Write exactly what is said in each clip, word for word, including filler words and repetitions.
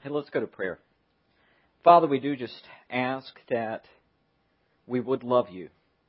Hey, let's go to prayer. Father, we do just ask that we would love you.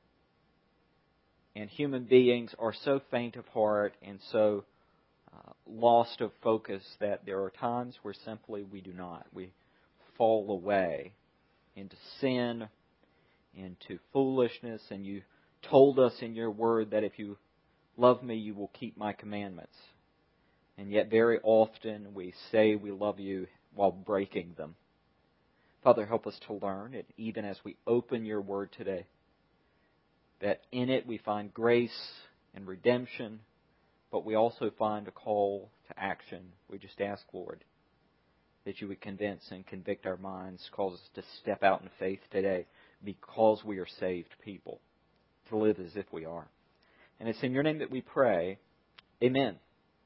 And human beings are so faint of heart and so uh, lost of focus that there are times where simply we do not. We fall away into sin, into foolishness, and you told us in your word that if you love me, you will keep my commandments. And yet very often we say we love you while breaking them. Father, help us to learn it, even as we open your word today, that in it we find grace and redemption, but we also find a call to action. We just ask, Lord, that you would convince and convict our minds, cause us to step out in faith today because we are saved people, to live as if we are. And it's in your name that we pray. Amen.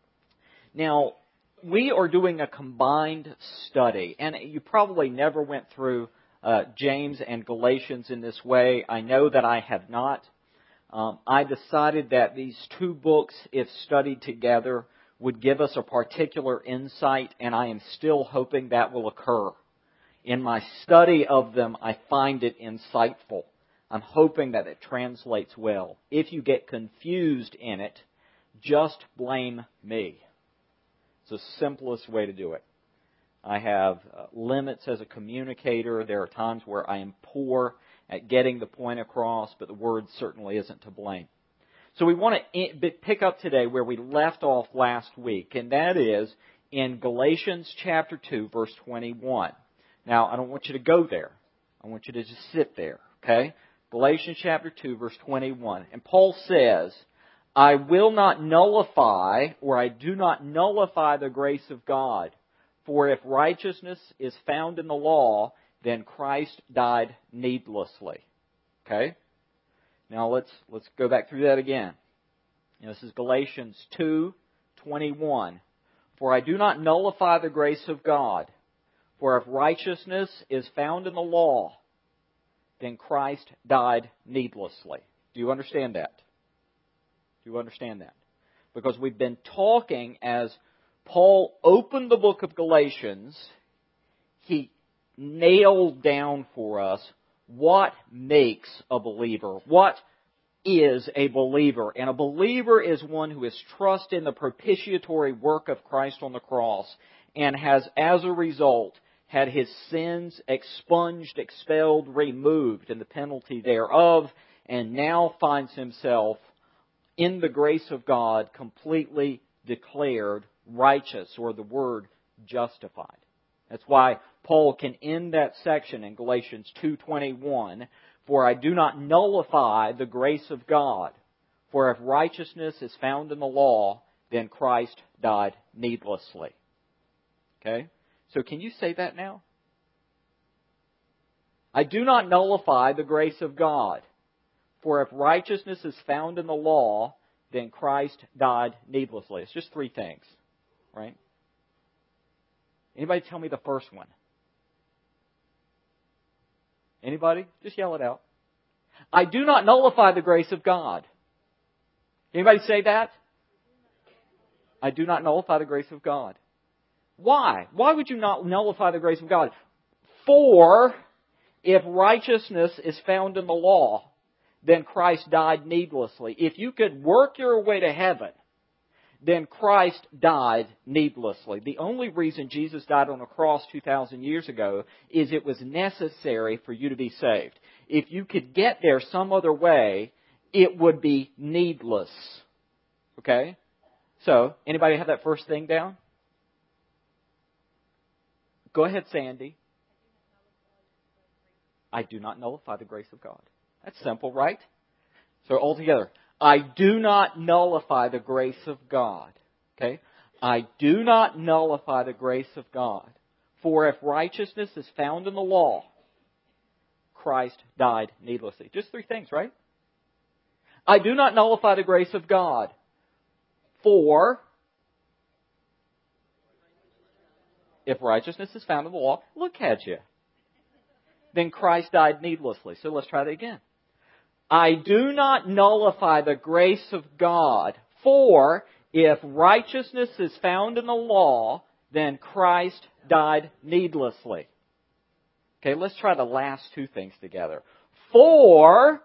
Now, we are doing a combined study, and you probably never went through uh, James and Galatians in this way. I know that I have not. Um, I decided that these two books, if studied together, would give us a particular insight, and I am still hoping that will occur. In my study of them, I find it insightful. I'm hoping that it translates well. If you get confused in it, just blame me. It's the simplest way to do it. I have uh, limits as a communicator. There are times where I am poor at getting the point across, but the word certainly isn't to blame. So we want to pick up today where we left off last week, and that is in Galatians chapter two, verse twenty-one. Now, I don't want you to go there. I want you to just sit there, okay? Galatians chapter two, verse twenty-one. And Paul says, I will not nullify, or I do not nullify the grace of God. For if righteousness is found in the law, then Christ died needlessly. Okay? Now let's let's go back through that again. Now, this is Galatians two twenty-one. For I do not nullify the grace of God. For if righteousness is found in the law, then Christ died needlessly. Do you understand that? Do you understand that? Because we've been talking as Paul opened the book of Galatians, he nailed down for us what makes a believer. What is a believer? And a believer is one who has trusted in the propitiatory work of Christ on the cross and has, as a result, had his sins expunged, expelled, removed, and the penalty thereof, and now finds himself in the grace of God completely declared righteous, or the word justified. That's why Paul can end that section in Galatians two twenty-one, for I do not nullify the grace of God, for if righteousness is found in the law, then Christ died needlessly. Okay? So can you say that now? I do not nullify the grace of God. For if righteousness is found in the law, then Christ died needlessly. It's just three things, right? Anybody tell me the first one? Anybody? Just yell it out. I do not nullify the grace of God. Anybody say that? I do not nullify the grace of God. Why? Why would you not nullify the grace of God? For if righteousness is found in the law, then Christ died needlessly. If you could work your way to heaven, then Christ died needlessly. The only reason Jesus died on a cross two thousand years ago is it was necessary for you to be saved. If you could get there some other way, it would be needless. Okay? So, anybody have that first thing down? Go ahead, Sandy. I do not nullify the grace of God. That's simple, right? So all together, I do not nullify the grace of God. Okay? I do not nullify the grace of God. For if righteousness is found in the law, Christ died needlessly. Just three things, right? I do not nullify the grace of God. For if righteousness is found in the law, look at you. Then Christ died needlessly. So let's try that again. I do not nullify the grace of God, for if righteousness is found in the law, then Christ died needlessly. Okay, let's try the last two things together. For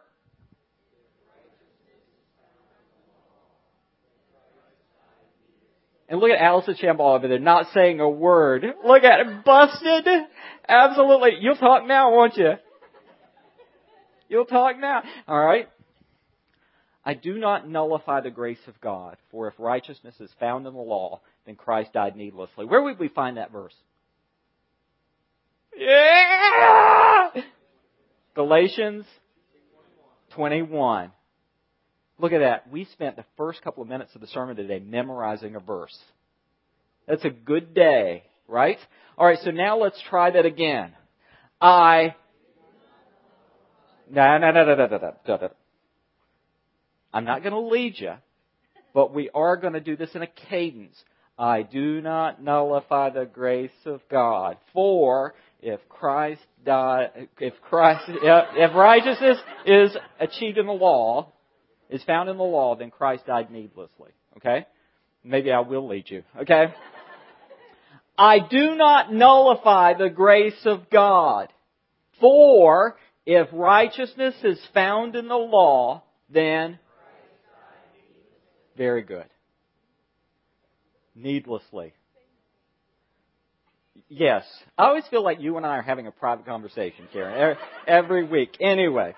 and look at Allison Chambal over there, not saying a word. Look at it, busted. Absolutely. You'll talk now, won't you? You'll talk now. All right. I do not nullify the grace of God, for if righteousness is found in the law, then Christ died needlessly. Where would we find that verse? Yeah! Galatians twenty-one. Look at that. We spent the first couple of minutes of the sermon today memorizing a verse. That's a good day, right? All right, so now let's try that again. I... No, no, no, no, no, no, no, no. I'm not going to lead you, but we are going to do this in a cadence. I do not nullify the grace of God, for if Christ died, if Christ, if righteousness is achieved in the law, is found in the law, then Christ died needlessly. Okay? Maybe I will lead you. Okay? I do not nullify the grace of God, for if righteousness is found in the law, then very good. Needlessly. Yes. I always feel like you and I are having a private conversation, Karen, every week. Anyway,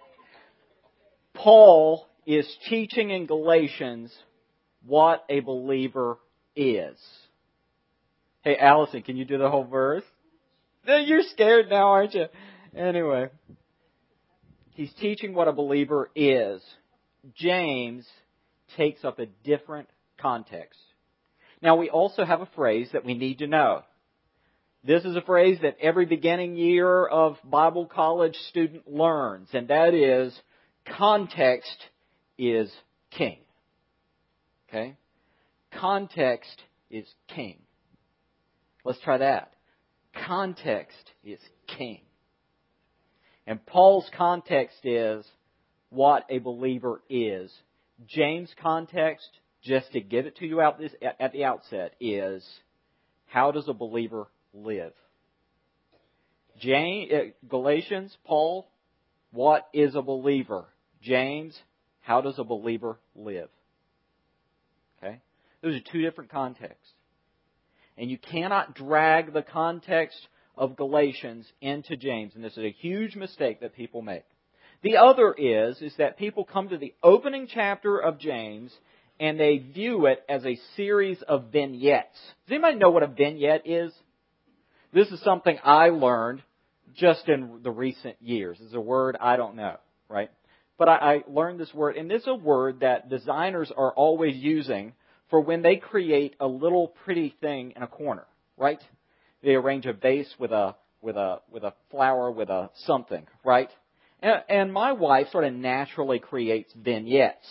Paul is teaching in Galatians what a believer is. Hey, Allison, can you do the whole verse? You're scared now, aren't you? Anyway, he's teaching what a believer is. James takes up a different context. Now, we also have a phrase that we need to know. This is a phrase that every beginning year of Bible college student learns, and that is, context is king. Okay? Context is king. Let's try that. Context is king. And Paul's context is what a believer is. James' context, just to give it to you out this, at the outset, is how does a believer live? James, Galatians, Paul, what is a believer? James, how does a believer live? Okay? Those are two different contexts. And you cannot drag the context of Galatians into James. And this is a huge mistake that people make. The other is, is that people come to the opening chapter of James and they view it as a series of vignettes. Does anybody know what a vignette is? This is something I learned just in the recent years. It's a word I don't know, right? But I, I learned this word, and this is a word that designers are always using for when they create a little pretty thing in a corner, right? They arrange a vase with a with a with a flower with a something, right? And, and my wife sort of naturally creates vignettes.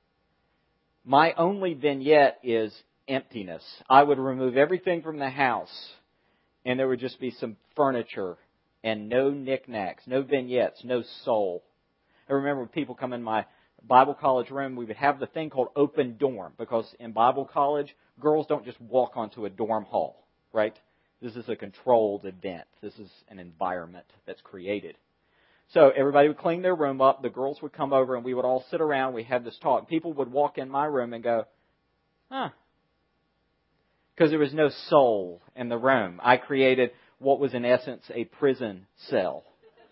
My only vignette is emptiness. I would remove everything from the house, and there would just be some furniture and no knickknacks, no vignettes, no soul. I remember when people come in my Bible college room, we would have the thing called open dorm, because in Bible college, girls don't just walk onto a dorm hall, right? This is a controlled event. This is an environment that's created. So everybody would clean their room up. The girls would come over and we would all sit around. We had this talk. People would walk in my room and go, huh. Because there was no soul in the room. I created what was in essence a prison cell.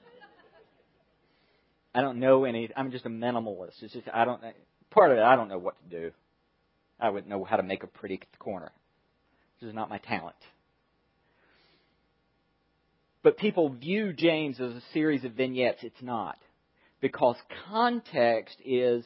I don't know any, I'm just a minimalist. It's just, I don't, part of it, I don't know what to do. I wouldn't know how to make a pretty corner. This is not my talent. But people view James as a series of vignettes. It's not. Because context is...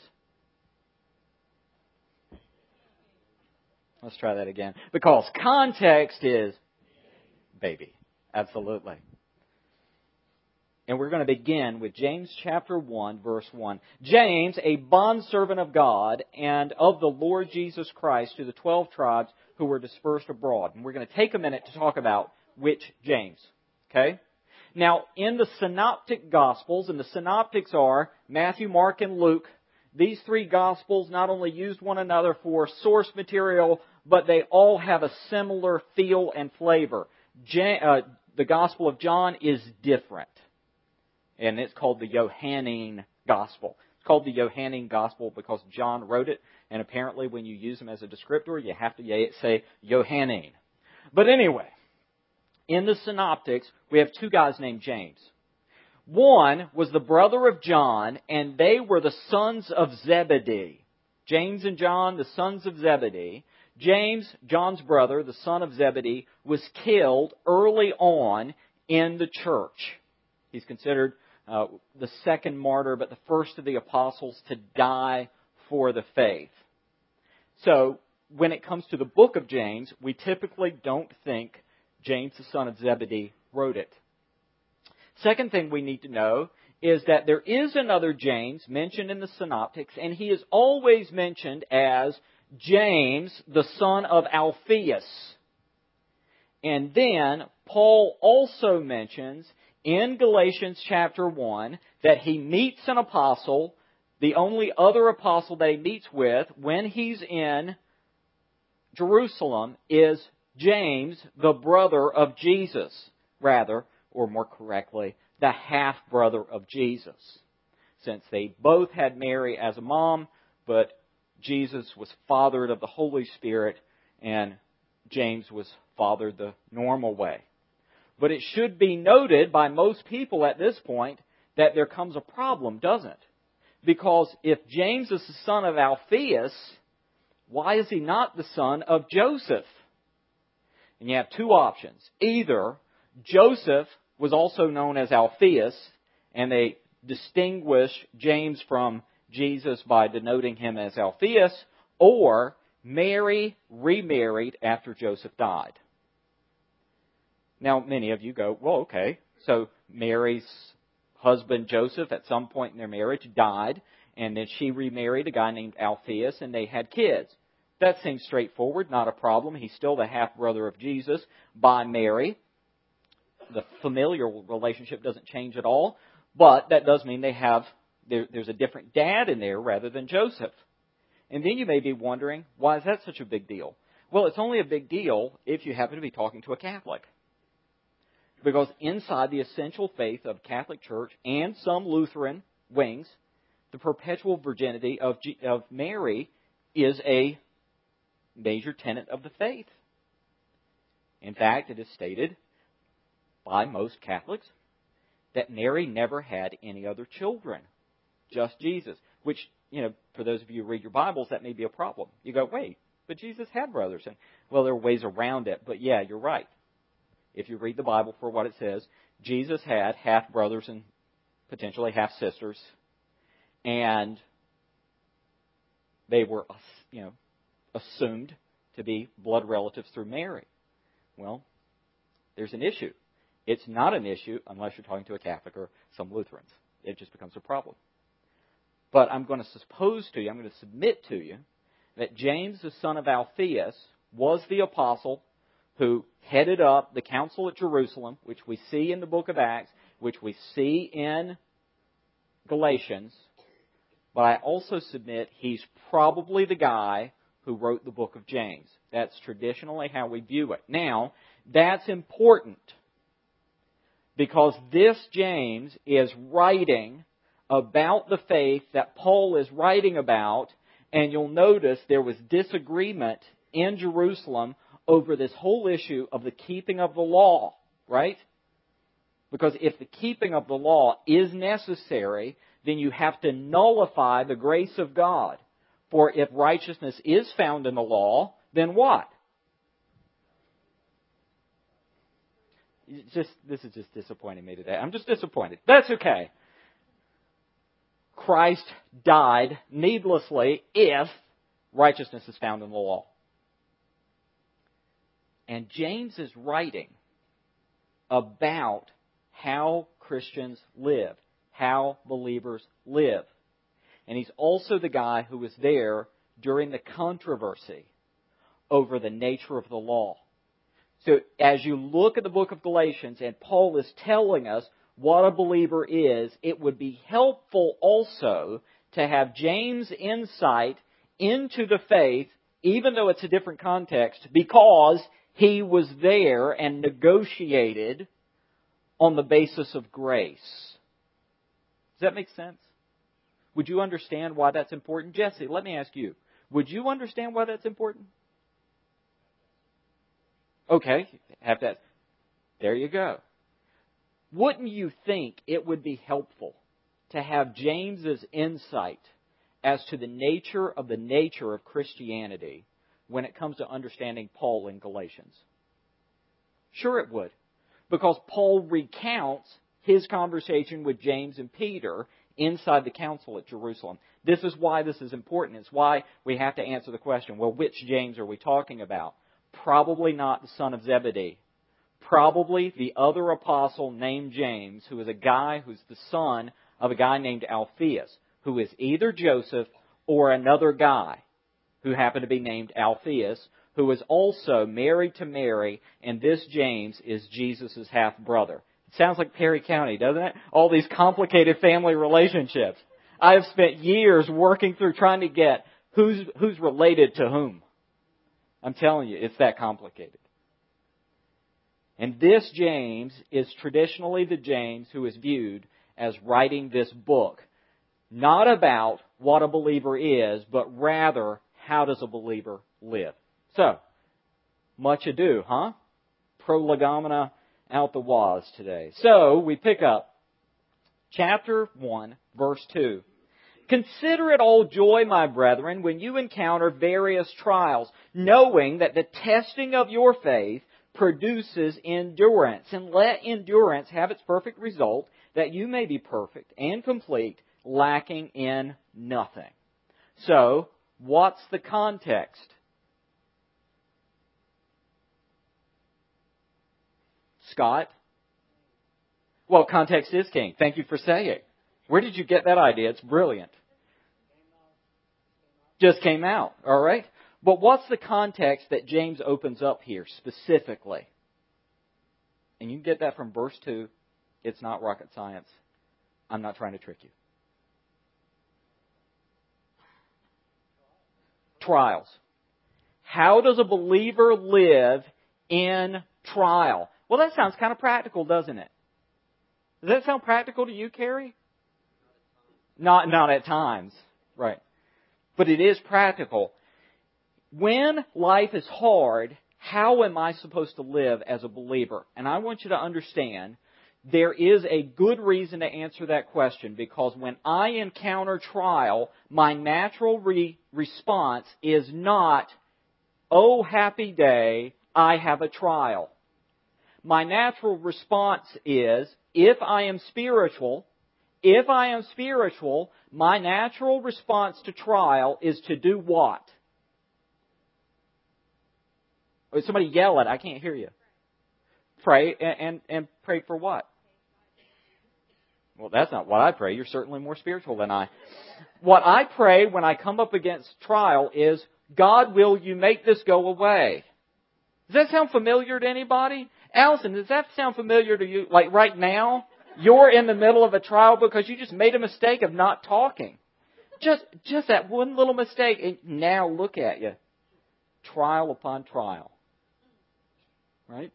Let's try that again. Because context is baby. Absolutely. And we're going to begin with James chapter one, verse one. James, a bondservant of God and of the Lord Jesus Christ, to the twelve tribes who were dispersed abroad. And we're going to take a minute to talk about which James. Okay? Now, in the synoptic Gospels, and the synoptics are Matthew, Mark, and Luke, these three Gospels not only used one another for source material, but they all have a similar feel and flavor. Ja- uh, the Gospel of John is different, and it's called the Johannine Gospel. It's called the Johannine Gospel because John wrote it, and apparently when you use them as a descriptor, you have to say Johannine. But anyway, in the Synoptics, we have two guys named James. One was the brother of John, and they were the sons of Zebedee. James and John, the sons of Zebedee. James, John's brother, the son of Zebedee, was killed early on in the church. He's considered uh, the second martyr, but the first of the apostles to die for the faith. So, when it comes to the book of James, we typically don't think James, the son of Zebedee, wrote it. Second thing we need to know is that there is another James mentioned in the Synoptics, and he is always mentioned as James, the son of Alphaeus. And then Paul also mentions in Galatians chapter one that he meets an apostle, the only other apostle that he meets with when he's in Jerusalem is James, the brother of Jesus, rather, or more correctly, the half-brother of Jesus. Since they both had Mary as a mom, but Jesus was fathered of the Holy Spirit, and James was fathered the normal way. But it should be noted by most people at this point that there comes a problem, doesn't it? Because if James is the son of Alphaeus, why is he not the son of Joseph? And you have two options. Either Joseph was also known as Alphaeus, and they distinguish James from Jesus by denoting him as Alphaeus, or Mary remarried after Joseph died. Now, many of you go, well, okay, so Mary's husband Joseph at some point in their marriage died, and then she remarried a guy named Alphaeus, and they had kids. That seems straightforward, not a problem. He's still the half-brother of Jesus by Mary. The familial relationship doesn't change at all, but that does mean they have, there, there's a different dad in there rather than Joseph. And then you may be wondering, why is that such a big deal? Well, it's only a big deal if you happen to be talking to a Catholic. Because inside the essential faith of Catholic Church and some Lutheran wings, the perpetual virginity of, G- of Mary is a major tenet of the faith. In fact, it is stated by most Catholics that Mary never had any other children, just Jesus. Which, you know, for those of you who read your Bibles, that may be a problem. You go, wait, but Jesus had brothers. And, well, there are ways around it, but yeah, you're right. If you read the Bible for what it says, Jesus had half-brothers and potentially half-sisters, and they were, you know, assumed to be blood relatives through Mary. Well, there's an issue. It's not an issue unless you're talking to a Catholic or some Lutherans. It just becomes a problem. But I'm going to suppose to you, I'm going to submit to you, that James, the son of Alphaeus, was the apostle who headed up the council at Jerusalem, which we see in the book of Acts, which we see in Galatians. But I also submit he's probably the guy who wrote the book of James. That's traditionally how we view it. Now, that's important because this James is writing about the faith that Paul is writing about, and you'll notice there was disagreement in Jerusalem over this whole issue of the keeping of the law, right? Because if the keeping of the law is necessary, then you have to nullify the grace of God. For if righteousness is found in the law, then what? Just this is just disappointing me today. I'm just disappointed. That's okay. Christ died needlessly if righteousness is found in the law. And James is writing about how Christians live, how believers live. And he's also the guy who was there during the controversy over the nature of the law. So as you look at the book of Galatians and Paul is telling us what a believer is, it would be helpful also to have James' insight into the faith even though it's a different context, because he was there and negotiated on the basis of grace. Does that make sense? Would you understand why that's important? Jesse, let me ask you. Would you understand why that's important? Okay, have that. There you go. Wouldn't you think it would be helpful to have James's insight as to the nature of the nature of Christianity when it comes to understanding Paul in Galatians? Sure it would. Because Paul recounts his conversation with James and Peter inside the council at Jerusalem. This is why this is important. It's why we have to answer the question, well, which James are we talking about? Probably not the son of Zebedee. Probably the other apostle named James, who is a guy who's the son of a guy named Alphaeus, who is either Joseph or another guy who happened to be named Alphaeus, who is also married to Mary, and this James is Jesus' half-brother. It sounds like Perry County, doesn't it? All these complicated family relationships. I have spent years working through trying to get who's who's related to whom. I'm telling you, it's that complicated. And this James is traditionally the James who is viewed as writing this book, not about what a believer is, but rather, how does a believer live? So, much ado, huh? Prolegomena out the waz today. So, we pick up chapter one, verse two. Consider it all joy, my brethren, when you encounter various trials, knowing that the testing of your faith produces endurance. And let endurance have its perfect result, that you may be perfect and complete, lacking in nothing. So, what's the context? Scott? Well, context is king. Thank you for saying. Where did you get that idea? It's brilliant. Just came out. All right. But what's the context that James opens up here specifically? And you can get that from verse two. It's not rocket science. I'm not trying to trick you. Trials. How does a believer live in trial? Well, that sounds kind of practical, doesn't it? Does that sound practical to you, Carrie? Not, not at times. Right. But it is practical. When life is hard, how am I supposed to live as a believer? And I want you to understand, there is a good reason to answer that question, because when I encounter trial, my natural re- response is not, oh, happy day, I have a trial. My natural response is, if I am spiritual, if I am spiritual, my natural response to trial is to do what? Or somebody yell it, I can't hear you. Pray, and, and, and pray for what? Well, that's not what I pray. You're certainly more spiritual than I. What I pray when I come up against trial is, God, will you make this go away? Does that sound familiar to anybody? Allison, does that sound familiar to you? Like right now, you're in the middle of a trial because you just made a mistake of not talking. Just, just that one little mistake, and now look at you. Trial upon trial. Right?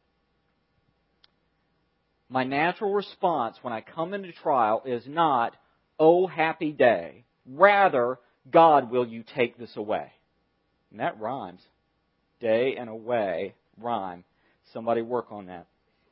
My natural response when I come into trial is not, oh, happy day. Rather, God, will you take this away? And that rhymes. Day and away rhyme. Somebody work on that.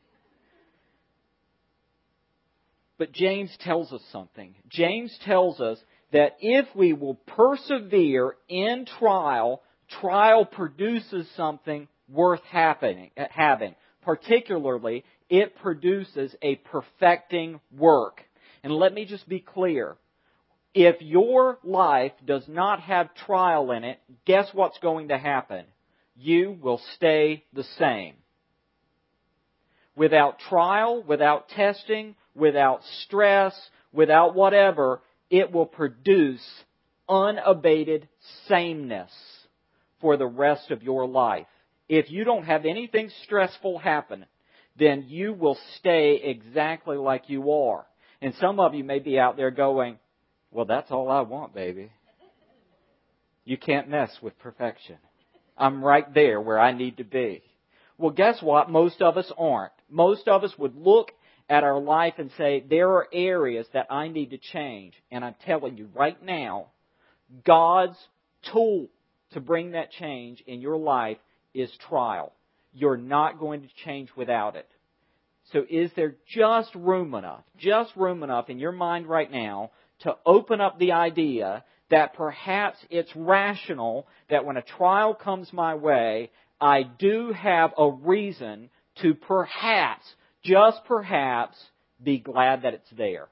But James tells us something. James tells us that if we will persevere in trial, trial produces something worth happening, having. Particularly, it produces a perfecting work. And let me just be clear. If your life does not have trial in it, guess what's going to happen? You will stay the same. Without trial, without testing, without stress, without whatever, it will produce unabated sameness for the rest of your life. If you don't have anything stressful happen, then you will stay exactly like you are. And some of you may be out there going, well, that's all I want, baby. You can't mess with perfection. I'm right there where I need to be. Well, guess what? Most of us aren't. Most of us would look at our life and say, there are areas that I need to change. And I'm telling you right now, God's tool to bring that change in your life is trial. You're not going to change without it. So is there just room enough, just room enough in your mind right now to open up the idea that perhaps it's rational that when a trial comes my way, I do have a reason to perhaps, just perhaps, be glad that it's there?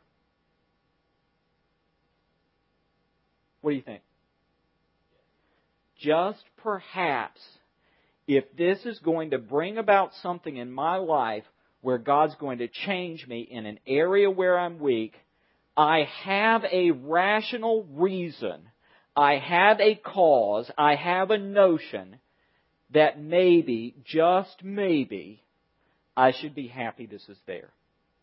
What do you think? Just perhaps, if this is going to bring about something in my life where God's going to change me in an area where I'm weak, I have a rational reason, I have a cause, I have a notion that maybe, just maybe, I should be happy this is there.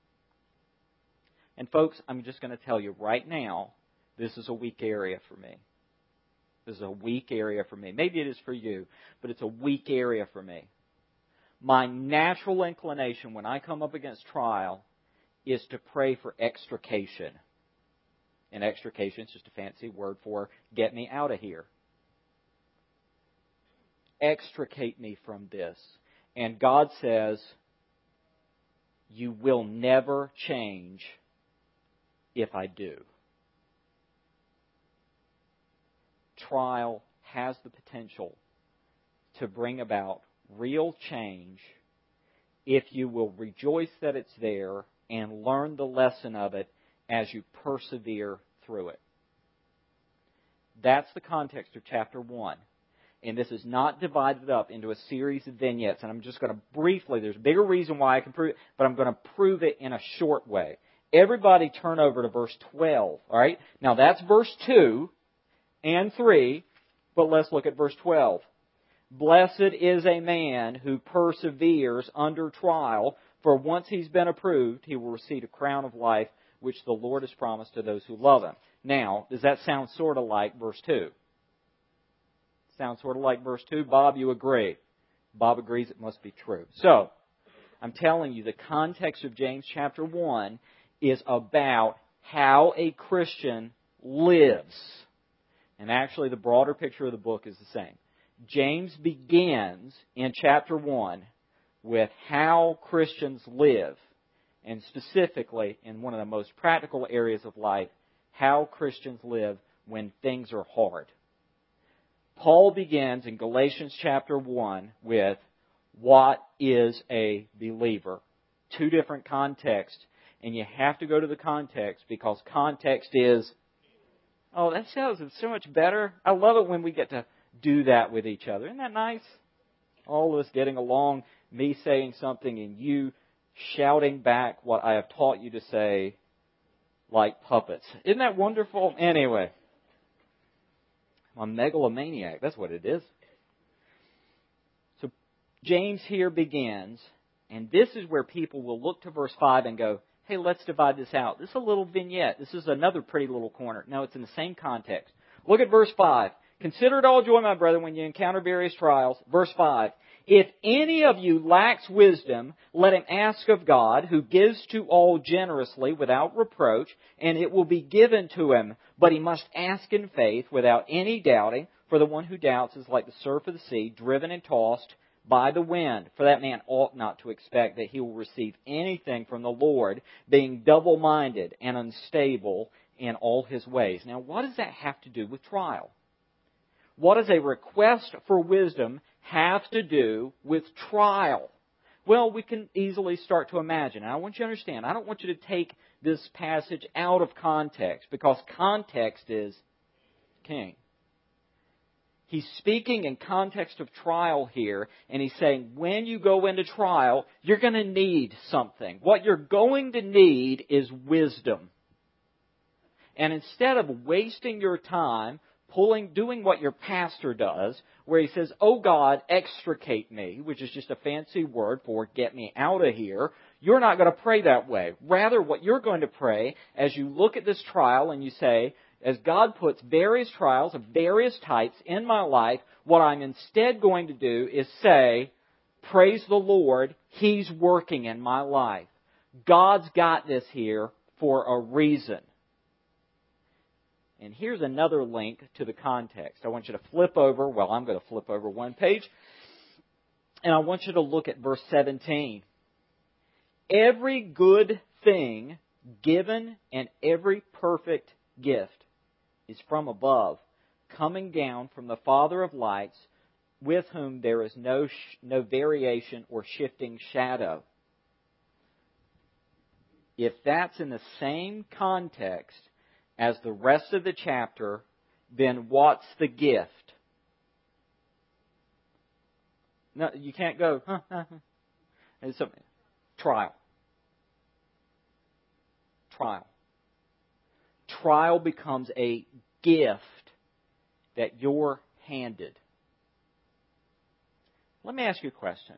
And folks, I'm just going to tell you right now, this is a weak area for me. This is a weak area for me. Maybe it is for you, but it's a weak area for me. My natural inclination when I come up against trial is to pray for extrication. And extrication is just a fancy word for get me out of here. Extricate me from this. And God says, you will never change if I do. Trial has the potential to bring about real change if you will rejoice that it's there and learn the lesson of it as you persevere through it. That's the context of chapter one. And this is not divided up into a series of vignettes. And I'm just going to briefly, there's a bigger reason why I can prove it, but I'm going to prove it in a short way. Everybody turn over to verse twelve. All right? Now that's verse two and three, but let's look at verse twelve. Blessed is a man who perseveres under trial, for once he's been approved, he will receive a crown of life, which the Lord has promised to those who love Him. Now, does that sound sort of like verse two? Sounds sort of like verse two? Bob, you agree? Bob agrees it must be true. So, I'm telling you, the context of James chapter one is about how a Christian lives. And actually, the broader picture of the book is the same. James begins in chapter one with how Christians live, and specifically in one of the most practical areas of life, how Christians live when things are hard. Paul begins in Galatians chapter one with what is a believer? Two different contexts, and you have to go to the context because context is, oh, that sounds so much better. I love it when we get to do that with each other. Isn't that nice? All of us getting along, me saying something and you shouting back what I have taught you to say like puppets. Isn't that wonderful? Anyway, I'm a megalomaniac. That's what it is. So James here begins, and this is where people will look to verse five and go, hey, let's divide this out. This is a little vignette. This is another pretty little corner. No, it's in the same context. Look at verse five. Consider it all joy, my brethren, when you encounter various trials. Verse five. If any of you lacks wisdom, let him ask of God, who gives to all generously without reproach, and it will be given to him. But he must ask in faith without any doubting, for the one who doubts is like the surf of the sea, driven and tossed by the wind. For that man ought not to expect that he will receive anything from the Lord, being double-minded and unstable in all his ways. Now, what does that have to do with trial? What does a request for wisdom have to do with trial? Well, we can easily start to imagine. And I want you to understand, I don't want you to take this passage out of context, because context is king. He's speaking in context of trial here, and he's saying when you go into trial, you're going to need something. What you're going to need is wisdom. And instead of wasting your time pulling, doing what your pastor does, where he says, oh God, extricate me, which is just a fancy word for get me out of here, you're not going to pray that way. Rather, what you're going to pray as you look at this trial and you say, as God puts various trials of various types in my life, what I'm instead going to do is say, praise the Lord, He's working in my life. God's got this here for a reason. And here's another link to the context. I want you to flip over, well, I'm going to flip over one page, and I want you to look at verse seventeen. Every good thing given and every perfect gift is from above, coming down from the Father of lights, with whom there is no sh- no variation or shifting shadow. If that's in the same context as the rest of the chapter, then what's the gift? No, you can't go, huh, huh, huh. It's a trial. Trial. Trial becomes a gift that you're handed. Let me ask you a question.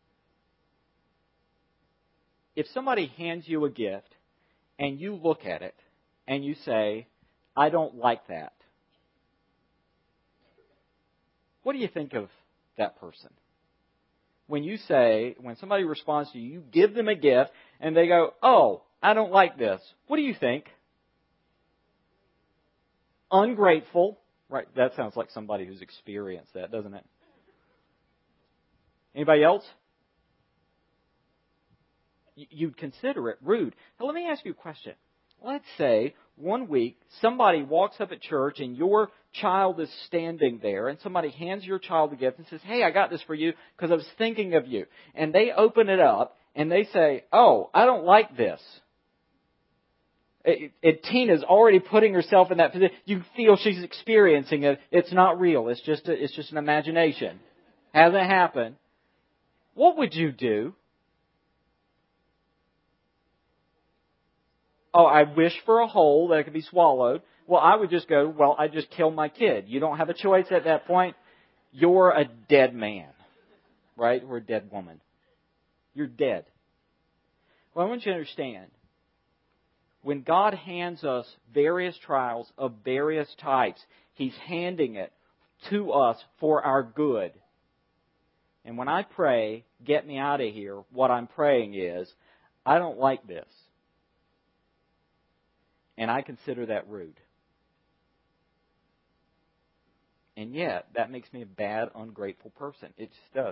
If somebody hands you a gift and you look at it and you say, I don't like that, what do you think of that person? When you say, when somebody responds to you, you give them a gift and they go, oh, I don't like this. What do you think? Ungrateful. Right, that sounds like somebody who's experienced that, doesn't it? Anybody else? You'd consider it rude. Now let me ask you a question. Let's say one week somebody walks up at church and your child is standing there and somebody hands your child a gift and says, hey, I got this for you because I was thinking of you. And they open it up and they say, oh, I don't like this. It, it, Tina's already putting herself in that position. You feel she's experiencing it. It's not real. It's just a, it's just an imagination. Hasn't happened. What would you do? Oh, I wish for a hole that could be swallowed. Well, I would just go, well, I just killed my kid. You don't have a choice at that point. You're a dead man, right? Or a dead woman. You're dead. Well, I want you to understand, when God hands us various trials of various types, He's handing it to us for our good. And when I pray, get me out of here, what I'm praying is, I don't like this. And I consider that rude. And yet, that makes me a bad, ungrateful person. It just does.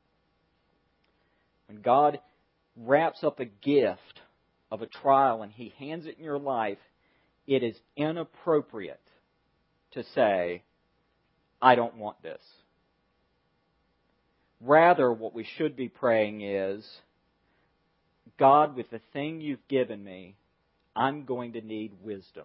When God wraps up a gift of a trial and He hands it in your life, it is inappropriate to say, I don't want this. Rather, what we should be praying is, God, with the thing You've given me, I'm going to need wisdom.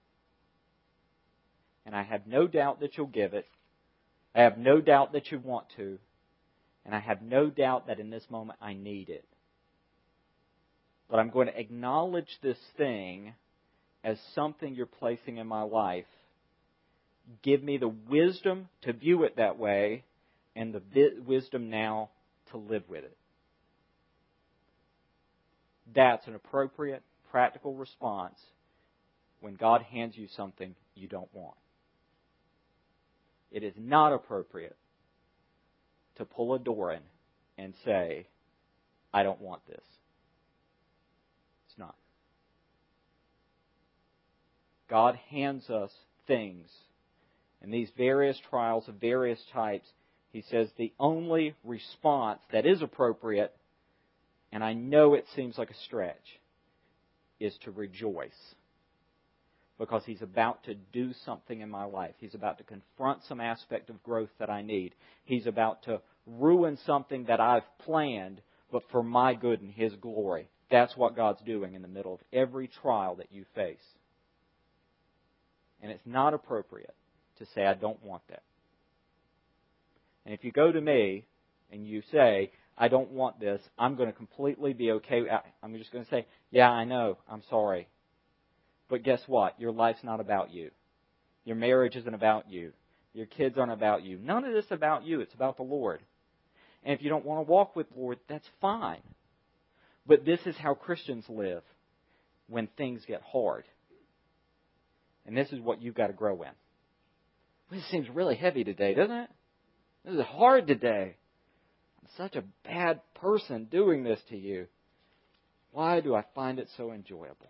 And I have no doubt that You'll give it. I have no doubt that You want to. And I have no doubt that in this moment I need it. But I'm going to acknowledge this thing as something You're placing in my life. Give me the wisdom to view it that way and the vi- wisdom now to live with it. That's an appropriate, practical response when God hands you something you don't want. It is not appropriate to pull a Doran and say, I don't want this. It's not. God hands us things, and these various trials of various types, He says the only response that is appropriate, and I know it seems like a stretch, is to rejoice. Because He's about to do something in my life. He's about to confront some aspect of growth that I need. He's about to ruin something that I've planned, but for my good and His glory. That's what God's doing in the middle of every trial that you face. And it's not appropriate to say, I don't want that. And if you go to me and you say, I don't want this, I'm going to completely be okay. I'm just going to say, yeah, I know, I'm sorry. But guess what? Your life's not about you. Your marriage isn't about you. Your kids aren't about you. None of this is about you. It's about the Lord. And if you don't want to walk with the Lord, that's fine. But this is how Christians live when things get hard. And this is what you've got to grow in. This seems really heavy today, doesn't it? This is hard today. I'm such a bad person doing this to you. Why do I find it so enjoyable?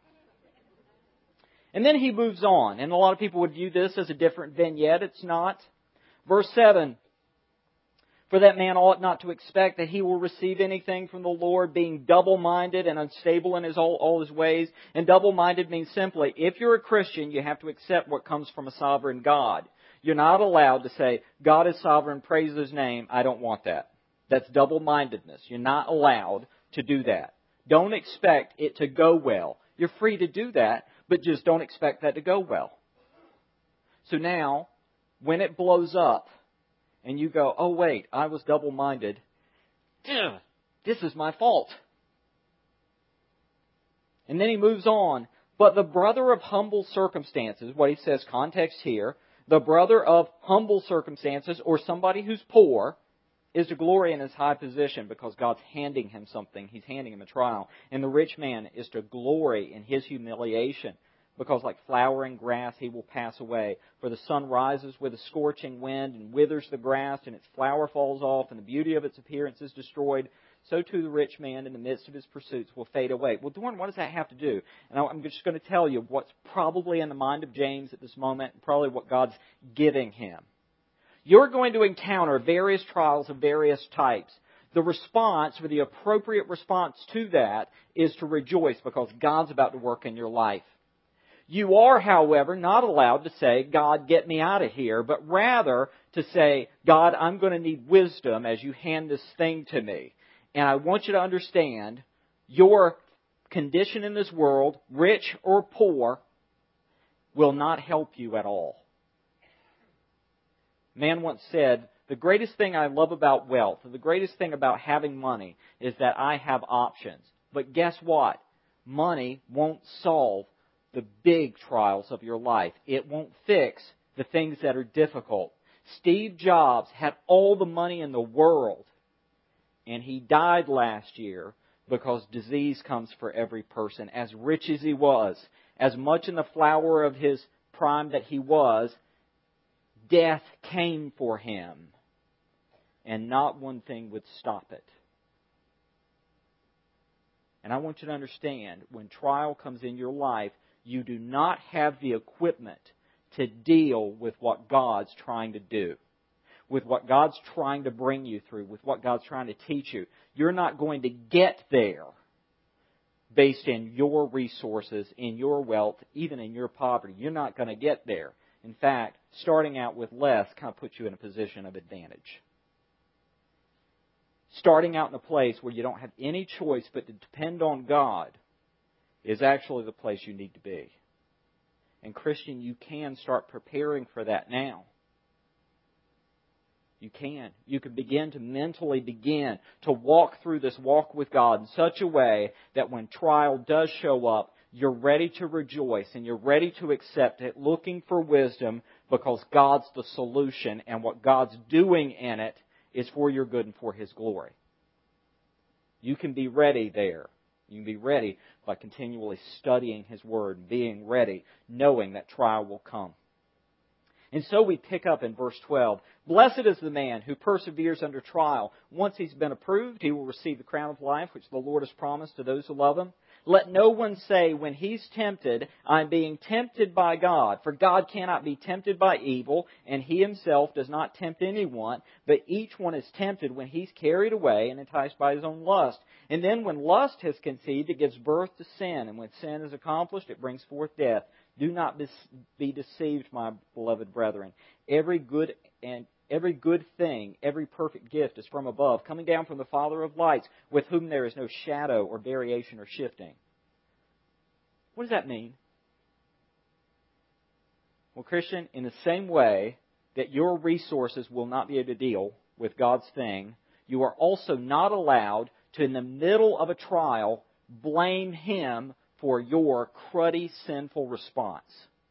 And then he moves on. And a lot of people would view this as a different vignette. It's not. Verse seven. For that man ought not to expect that he will receive anything from the Lord, being double-minded and unstable in his all, all his ways. And double-minded means simply, if you're a Christian, you have to accept what comes from a sovereign God. You're not allowed to say, God is sovereign, praise His name. I don't want that. That's double-mindedness. You're not allowed to do that. Don't expect it to go well. You're free to do that, but just don't expect that to go well. So now, when it blows up, and you go, oh wait, I was double-minded. This is my fault. And then he moves on. But the brother of humble circumstances, what he says, context here, the brother of humble circumstances, or somebody who's poor, is to glory in his high position because God's handing him something. He's handing him a trial. And the rich man is to glory in his humiliation because like flowering grass he will pass away. For the sun rises with a scorching wind and withers the grass, and its flower falls off, and the beauty of its appearance is destroyed. So too the rich man in the midst of his pursuits will fade away. Well, Dorn, what does that have to do? And I'm just going to tell you what's probably in the mind of James at this moment, and probably what God's giving him. You're going to encounter various trials of various types. The response, or the appropriate response to that, is to rejoice because God's about to work in your life. You are, however, not allowed to say, God, get me out of here, but rather to say, God, I'm going to need wisdom as you hand this thing to me. And I want you to understand, your condition in this world, rich or poor, will not help you at all. A man once said, the greatest thing I love about wealth, the greatest thing about having money, is that I have options. But guess what? Money won't solve the big trials of your life. It won't fix the things that are difficult. Steve Jobs had all the money in the world, and he died last year because disease comes for every person. As rich as he was, as much in the flower of his prime that he was, death came for him, and not one thing would stop it. And I want you to understand, when trial comes in your life, you do not have the equipment to deal with what God's trying to do, with what God's trying to bring you through, with what God's trying to teach you. You're not going to get there based in your resources, in your wealth, even in your poverty. You're not going to get there. In fact, starting out with less kind of puts you in a position of advantage. Starting out in a place where you don't have any choice but to depend on God is actually the place you need to be. And Christian, you can start preparing for that now. You can. You can begin to mentally begin to walk through this walk with God in such a way that when trial does show up, you're ready to rejoice and you're ready to accept it, looking for wisdom because God's the solution and what God's doing in it is for your good and for His glory. You can be ready there. You can be ready by continually studying His Word and being ready, knowing that trial will come. And so we pick up in verse twelve, blessed is the man who perseveres under trial. Once he's been approved, he will receive the crown of life, which the Lord has promised to those who love Him. Let no one say when he's tempted, I'm being tempted by God. For God cannot be tempted by evil, and He Himself does not tempt anyone. But each one is tempted when he's carried away and enticed by his own lust. And then when lust has conceived, it gives birth to sin. And when sin is accomplished, it brings forth death. Do not be deceived, my beloved brethren. Every good and Every good thing, every perfect gift is from above, coming down from the Father of lights, with whom there is no shadow or variation or shifting. What does that mean? Well, Christian, in the same way that your resources will not be able to deal with God's thing, you are also not allowed to, in the middle of a trial, blame Him for your cruddy, sinful response.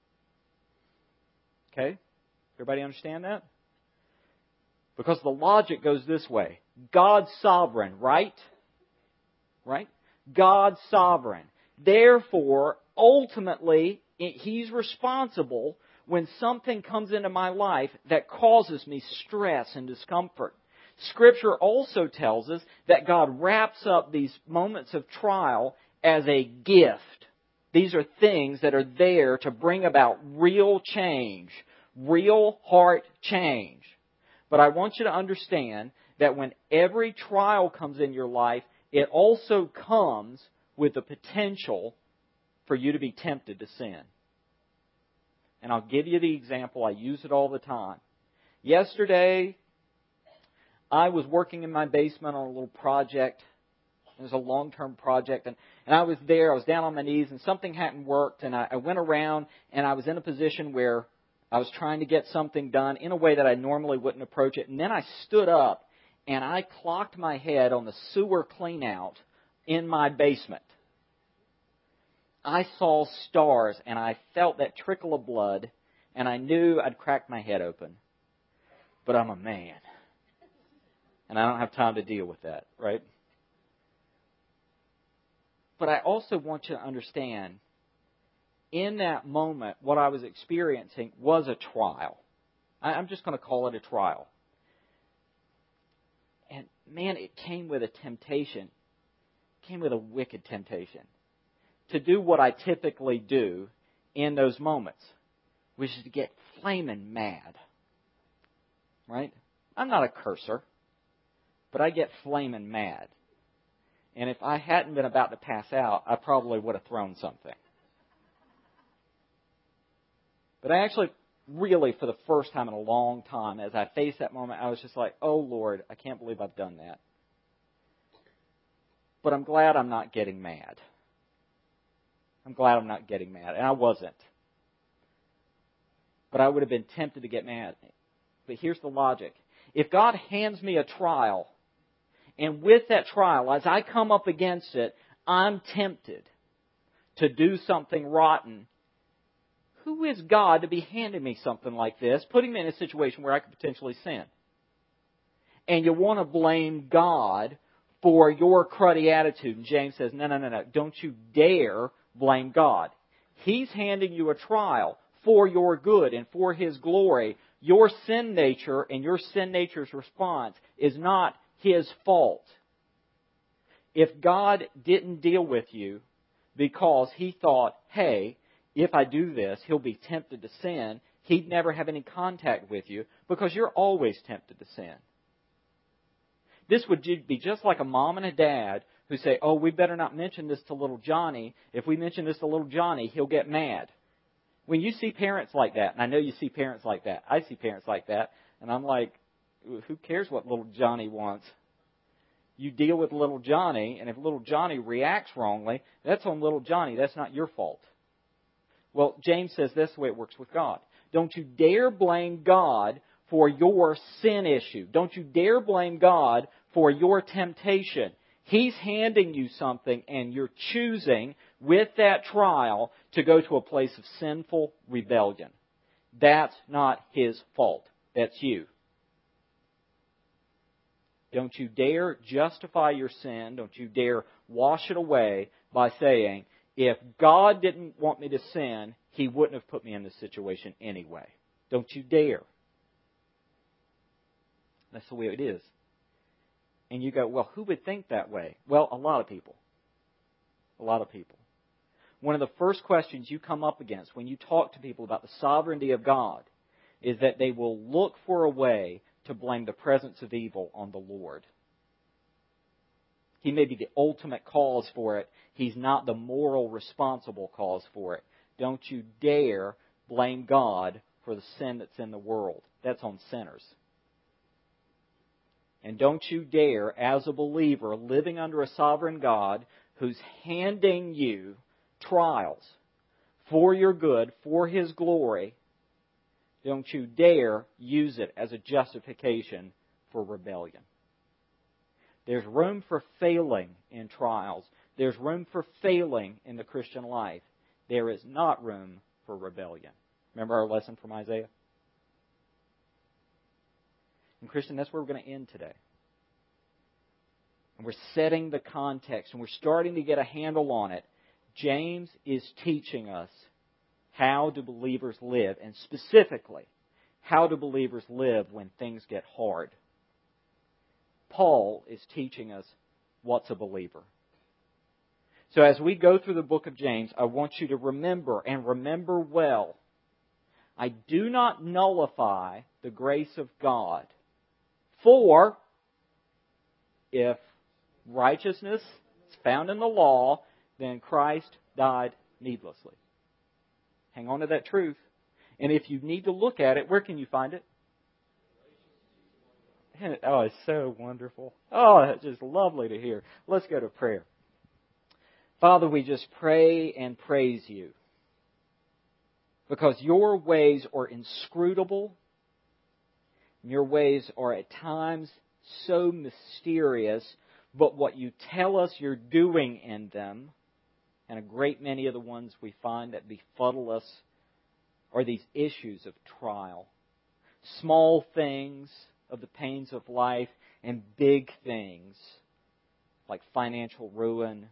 Okay? Everybody understand that? Because the logic goes this way. God's sovereign, right? Right? God's sovereign. Therefore, ultimately, He's responsible when something comes into my life that causes me stress and discomfort. Scripture also tells us that God wraps up these moments of trial as a gift. These are things that are there to bring about real change, real heart change. But I want you to understand that when every trial comes in your life, it also comes with the potential for you to be tempted to sin. And I'll give you the example. I use it all the time. Yesterday, I was working in my basement on a little project. It was a long-term project. And, and I was there. I was down on my knees, and something hadn't worked. And I, I went around, and I was in a position where I was trying to get something done in a way that I normally wouldn't approach it. And then I stood up, and I clocked my head on the sewer cleanout in my basement. I saw stars, and I felt that trickle of blood, and I knew I'd cracked my head open. But I'm a man, and I don't have time to deal with that, right? But I also want you to understand, in that moment, what I was experiencing was a trial. I'm just going to call it a trial. And man, it came with a temptation. It came with a wicked temptation to do what I typically do in those moments, which is to get flaming mad. Right? I'm not a cursor, but I get flaming mad. And if I hadn't been about to pass out, I probably would have thrown something. But I actually, really, for the first time in a long time, as I faced that moment, I was just like, oh, Lord, I can't believe I've done that. But I'm glad I'm not getting mad. I'm glad I'm not getting mad. And I wasn't. But I would have been tempted to get mad. But here's the logic. If God hands me a trial, and with that trial, as I come up against it, I'm tempted to do something rotten, who is God to be handing me something like this, putting me in a situation where I could potentially sin? And you want to blame God for your cruddy attitude. And James says, no, no, no, no. Don't you dare blame God. He's handing you a trial for your good and for His glory. Your sin nature and your sin nature's response is not His fault. If God didn't deal with you because He thought, hey, if I do this, He'll be tempted to sin, He'd never have any contact with you because you're always tempted to sin. This would be just like a mom and a dad who say, oh, we better not mention this to little Johnny. If we mention this to little Johnny, he'll get mad. When you see parents like that, and I know you see parents like that, I see parents like that, and I'm like, who cares what little Johnny wants? You deal with little Johnny, and if little Johnny reacts wrongly, that's on little Johnny. That's not your fault. Well, James says that's the way it works with God. Don't you dare blame God for your sin issue. Don't you dare blame God for your temptation. He's handing you something, and you're choosing with that trial to go to a place of sinful rebellion. That's not His fault. That's you. Don't you dare justify your sin. Don't you dare wash it away by saying, if God didn't want me to sin, He wouldn't have put me in this situation anyway. Don't you dare. That's the way it is. And you go, well, who would think that way? Well, a lot of people. A lot of people. One of the first questions you come up against when you talk to people about the sovereignty of God is that they will look for a way to blame the presence of evil on the Lord. He may be the ultimate cause for it. He's not the moral responsible cause for it. Don't you dare blame God for the sin that's in the world. That's on sinners. And don't you dare, as a believer, living under a sovereign God who's handing you trials for your good, for His glory, don't you dare use it as a justification for rebellion. There's room for failing in trials. There's room for failing in the Christian life. There is not room for rebellion. Remember our lesson from Isaiah? And Christian, that's where we're going to end today. And we're setting the context, and we're starting to get a handle on it. James is teaching us How do believers live? And specifically, how do believers live when things get hard? Paul is teaching us what's a believer. So as we go through the book of James, I want you to remember, and remember well, I do not nullify the grace of God. For if righteousness is found in the law, then Christ died needlessly. Hang on to that truth. And if you need to look at it, where can you find it? Oh, it's so wonderful. Oh, it's just lovely to hear. Let's go to prayer. Father, we just pray and praise you because your ways are inscrutable. Your ways are at times so mysterious, but what you tell us you're doing in them, and a great many of the ones we find that befuddle us, are these issues of trial. Small things of the pains of life and big things like financial ruin,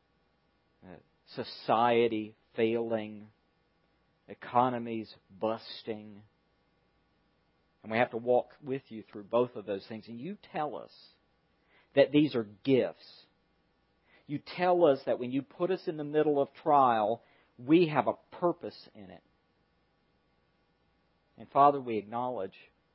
society failing, economies busting. And we have to walk with you through both of those things. And you tell us that these are gifts. You tell us that when you put us in the middle of trial, we have a purpose in it. And Father, we acknowledge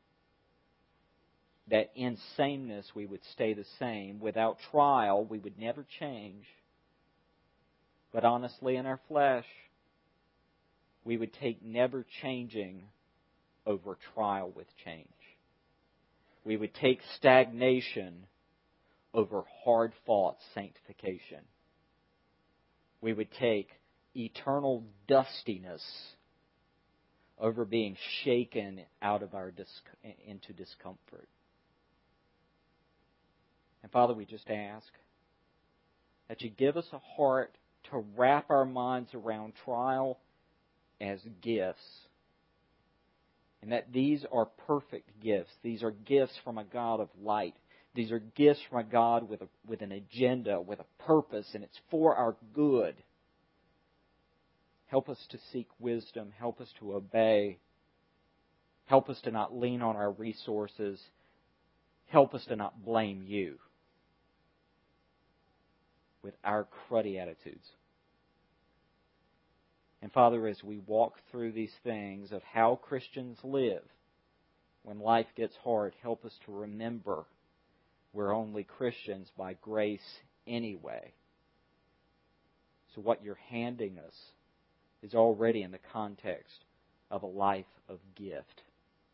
that in sameness we would stay the same. Without trial, we would never change. But honestly, in our flesh, we would take never changing over trial with change. We would take stagnation over hard-fought sanctification. We would take eternal dustiness over being shaken out of our dis- into discomfort. And Father, we just ask that you give us a heart to wrap our minds around trial as gifts. And that these are perfect gifts. These are gifts from a God of light. These are gifts from a God with a, with an agenda, with a purpose, and it's for our good. Help us to seek wisdom. Help us to obey. Help us to not lean on our resources. Help us to not blame you with our cruddy attitudes. And Father, as we walk through these things of how Christians live when life gets hard, help us to remember we're only Christians by grace anyway. So what you're handing us is already in the context of a life of gift.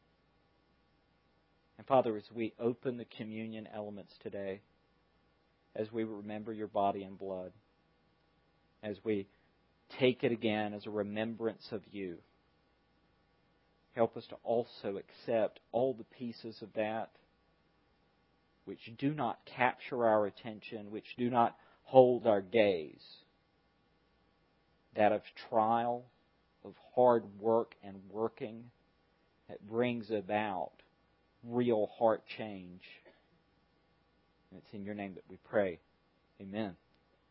And Father, as we open the communion elements today, as we remember your body and blood, as we take it again as a remembrance of you, help us to also accept all the pieces of that which do not capture our attention, which do not hold our gaze. That of trial, of hard work and working that brings about real heart change. And it's in your name that we pray. Amen.